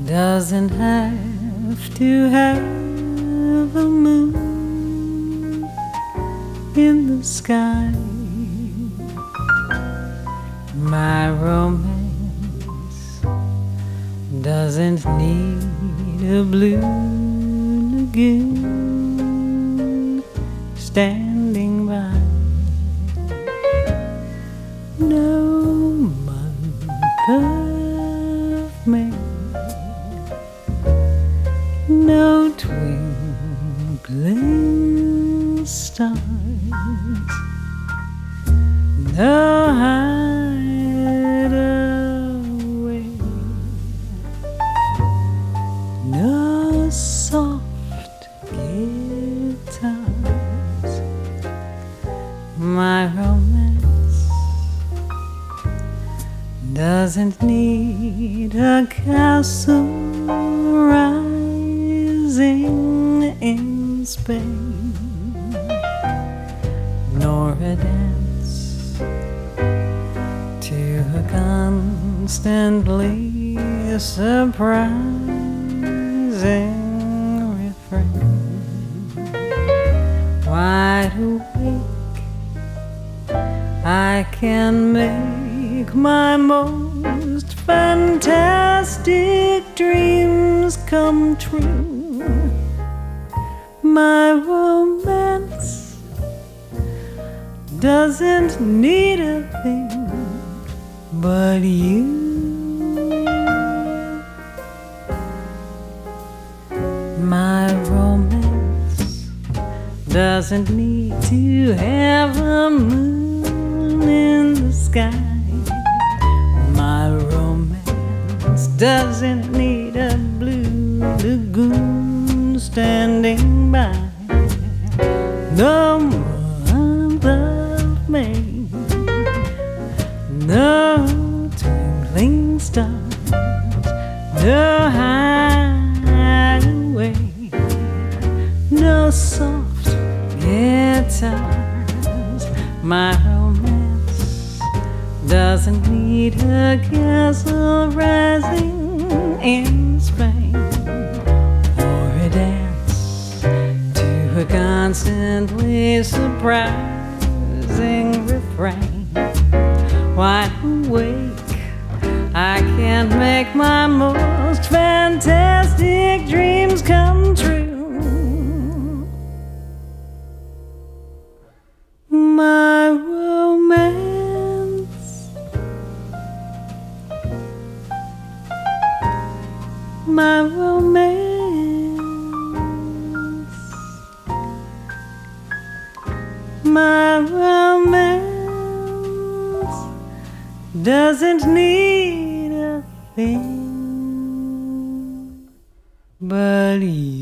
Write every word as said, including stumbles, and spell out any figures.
doesn't have to have a moon in the sky. My romance doesn't need a blue lagoon standing by. No month of May, no twinkling stars, no hideaway, no soft guitars. My romance doesn't need a castle rising in Spain, nor a dance to a constantly surprising refrain. Wide awake, I can make my most fantastic dreams come true. My romance doesn't need a thing but you. My romance doesn't need to have a moon in the sky. My romance doesn't need a blue lagoon standing by. No month of May, no twinkling stars, no hideaway, no soft guitars. My romance doesn't need a castle rising in Spain, or a dance to a constantly surprising refrain. Wide awake, I can't make my most fantastic dreams come true. My romance, my romance, my romance doesn't need a thing but you.